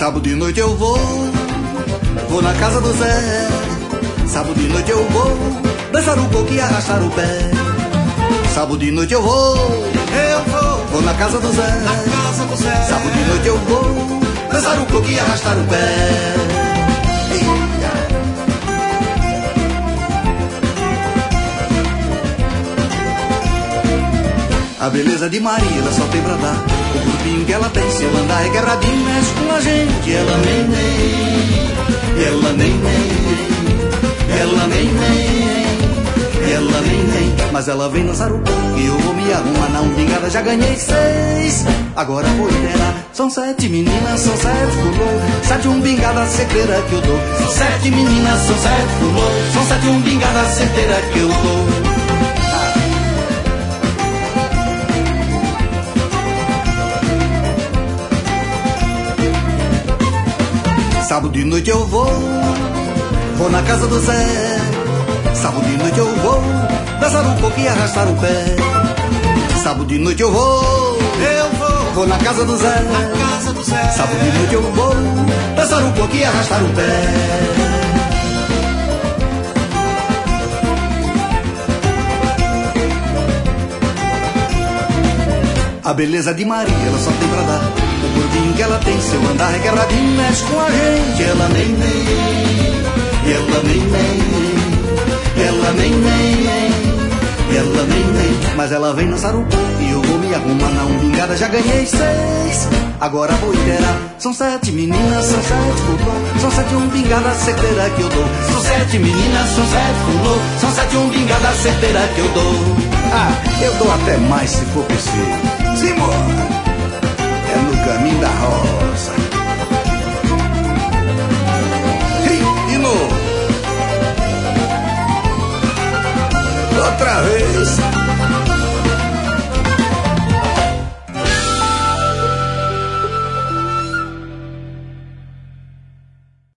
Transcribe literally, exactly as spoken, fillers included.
Sábado de noite eu vou, vou na casa do Zé. Sábado de noite eu vou, dançar um pouco e arrastar o pé. Sábado de noite eu vou, eu vou, vou na casa do Zé. Na casa do Zé. Sábado de noite eu vou, dançar um pouco e arrastar o pé. A beleza de Maria, ela só tem pra dar. O grupinho que ela tem, se ela andar é quebradinho, mexe com a gente. Ela nem nem, ela nem nem, ela nem nem, ela nem nem. Mas ela vem dançar o pouco e eu vou me arrumar na umbigada. Já ganhei seis, agora vou liderar. São sete meninas, são sete pulou. Sete umbigada certeira que eu dou. São sete meninas, são sete pulou. São sete umbigada certeira que eu dou. Sábado de noite eu vou, vou na casa do Zé. Sábado de noite eu vou, dançar um pouco e arrastar o pé. Sábado de noite eu vou, eu vou, vou na casa do Zé. Na casa do Zé. Sábado de noite eu vou, dançar um pouco e arrastar o pé. A beleza de Maria, ela só tem pra dar. O gordinho que ela tem, se eu andar requebradinho, mexe com a gente. Ela nem nem, ela nem nem, ela nem nem, ela nem nem. Mas ela vem dançar um pouco e eu vou me arrumar na umbigada. Já ganhei seis, agora vou liderar. São sete meninas, são sete pulou. São sete umbigada certeira que eu dou. São sete meninas, são sete pulou. São sete umbigada certeira que eu dou. Ah, eu dou até mais se for preciso. Simbora!